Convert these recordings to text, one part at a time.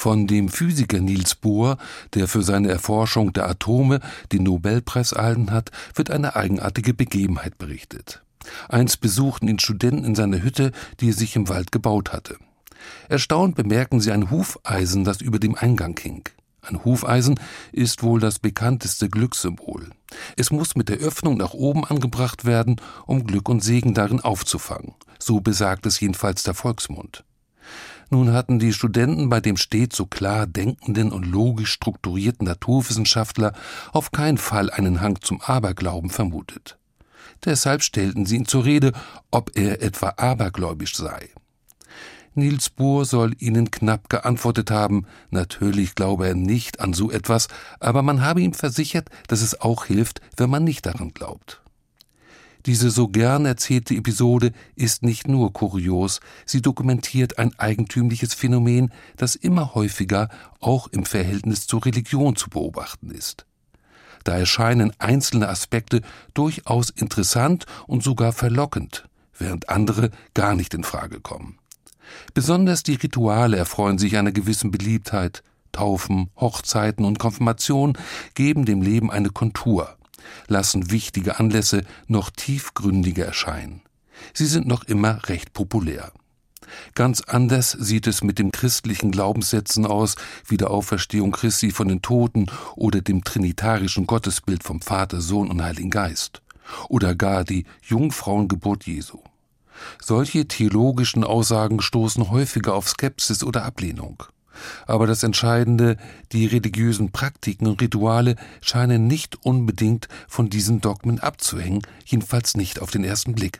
Von dem Physiker Niels Bohr, der für seine Erforschung der Atome den Nobelpreis erhalten hat, wird eine eigenartige Begebenheit berichtet. Einst besuchten ihn Studenten in seiner Hütte, die er sich im Wald gebaut hatte. Erstaunt bemerken sie ein Hufeisen, das über dem Eingang hing. Ein Hufeisen ist wohl das bekannteste Glückssymbol. Es muss mit der Öffnung nach oben angebracht werden, um Glück und Segen darin aufzufangen. So besagt es jedenfalls der Volksmund. Nun hatten die Studenten bei dem stets so klar denkenden und logisch strukturierten Naturwissenschaftler auf keinen Fall einen Hang zum Aberglauben vermutet. Deshalb stellten sie ihn zur Rede, ob er etwa abergläubisch sei. Niels Bohr soll ihnen knapp geantwortet haben, natürlich glaube er nicht an so etwas, aber man habe ihm versichert, dass es auch hilft, wenn man nicht daran glaubt. Diese so gern erzählte Episode ist nicht nur kurios, sie dokumentiert ein eigentümliches Phänomen, das immer häufiger auch im Verhältnis zur Religion zu beobachten ist. Da erscheinen einzelne Aspekte durchaus interessant und sogar verlockend, während andere gar nicht in Frage kommen. Besonders die Rituale erfreuen sich einer gewissen Beliebtheit. Taufen, Hochzeiten und Konfirmation geben dem Leben eine Kontur, lassen wichtige Anlässe noch tiefgründiger erscheinen. Sie sind noch immer recht populär. Ganz anders sieht es mit den christlichen Glaubenssätzen aus, wie der Auferstehung Christi von den Toten oder dem trinitarischen Gottesbild vom Vater, Sohn und Heiligen Geist. Oder gar die Jungfrauengeburt Jesu. Solche theologischen Aussagen stoßen häufiger auf Skepsis oder Ablehnung. Aber das Entscheidende, die religiösen Praktiken und Rituale scheinen nicht unbedingt von diesen Dogmen abzuhängen, jedenfalls nicht auf den ersten Blick.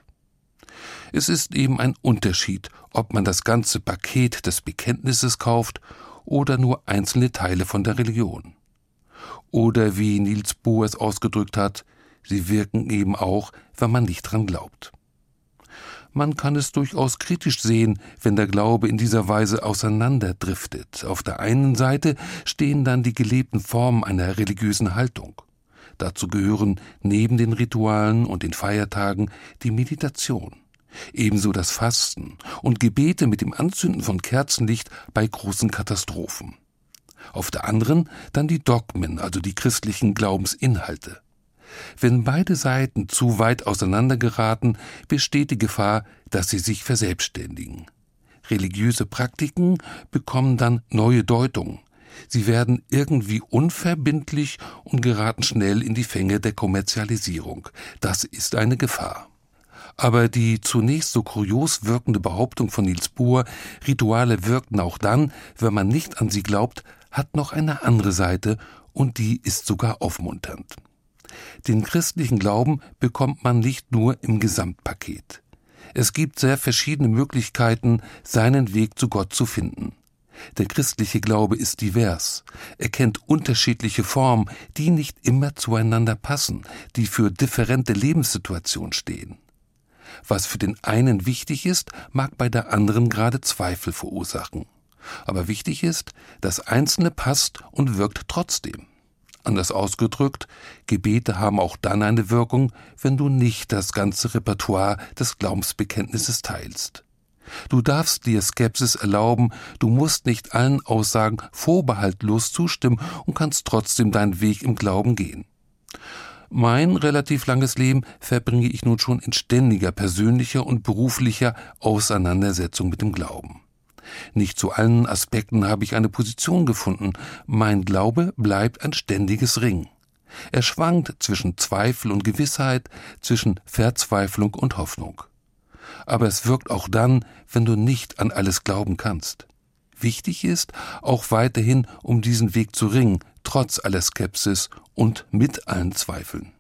Es ist eben ein Unterschied, ob man das ganze Paket des Bekenntnisses kauft oder nur einzelne Teile von der Religion. Oder wie Niels Bohr es ausgedrückt hat, sie wirken eben auch, wenn man nicht dran glaubt. Man kann es durchaus kritisch sehen, wenn der Glaube in dieser Weise auseinanderdriftet. Auf der einen Seite stehen dann die gelebten Formen einer religiösen Haltung. Dazu gehören neben den Ritualen und den Feiertagen die Meditation, ebenso das Fasten und Gebete mit dem Anzünden von Kerzenlicht bei großen Katastrophen. Auf der anderen dann die Dogmen, also die christlichen Glaubensinhalte. Wenn beide Seiten zu weit auseinandergeraten, besteht die Gefahr, dass sie sich verselbstständigen. Religiöse Praktiken bekommen dann neue Deutungen. Sie werden irgendwie unverbindlich und geraten schnell in die Fänge der Kommerzialisierung. Das ist eine Gefahr. Aber die zunächst so kurios wirkende Behauptung von Niels Bohr, Rituale wirkten auch dann, wenn man nicht an sie glaubt, hat noch eine andere Seite und die ist sogar aufmunternd. Den christlichen Glauben bekommt man nicht nur im Gesamtpaket. Es gibt sehr verschiedene Möglichkeiten, seinen Weg zu Gott zu finden. Der christliche Glaube ist divers. Er kennt unterschiedliche Formen, die nicht immer zueinander passen, die für differente Lebenssituationen stehen. Was für den einen wichtig ist, mag bei der anderen gerade Zweifel verursachen. Aber wichtig ist, das Einzelne passt und wirkt trotzdem. Anders ausgedrückt, Gebete haben auch dann eine Wirkung, wenn du nicht das ganze Repertoire des Glaubensbekenntnisses teilst. Du darfst dir Skepsis erlauben, du musst nicht allen Aussagen vorbehaltlos zustimmen und kannst trotzdem deinen Weg im Glauben gehen. Mein relativ langes Leben verbringe ich nun schon in ständiger persönlicher und beruflicher Auseinandersetzung mit dem Glauben. Nicht zu allen Aspekten habe ich eine Position gefunden. Mein Glaube bleibt ein ständiges Ringen. Er schwankt zwischen Zweifel und Gewissheit, zwischen Verzweiflung und Hoffnung. Aber es wirkt auch dann, wenn du nicht an alles glauben kannst. Wichtig ist, auch weiterhin um diesen Weg zu ringen, trotz aller Skepsis und mit allen Zweifeln.